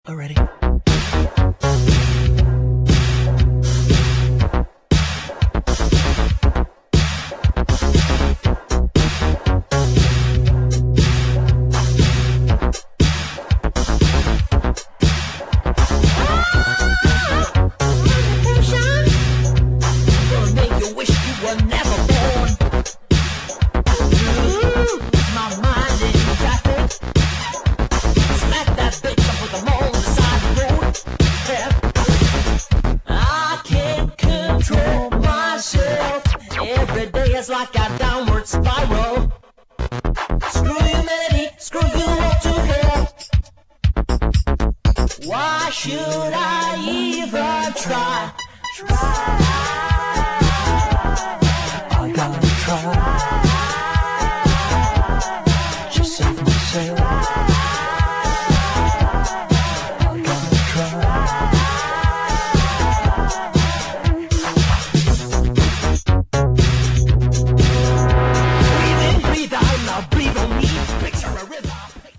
already. Every day is like a downward spiral. Screw humanity, screw you all to hell. Why should I even try? I gotta try.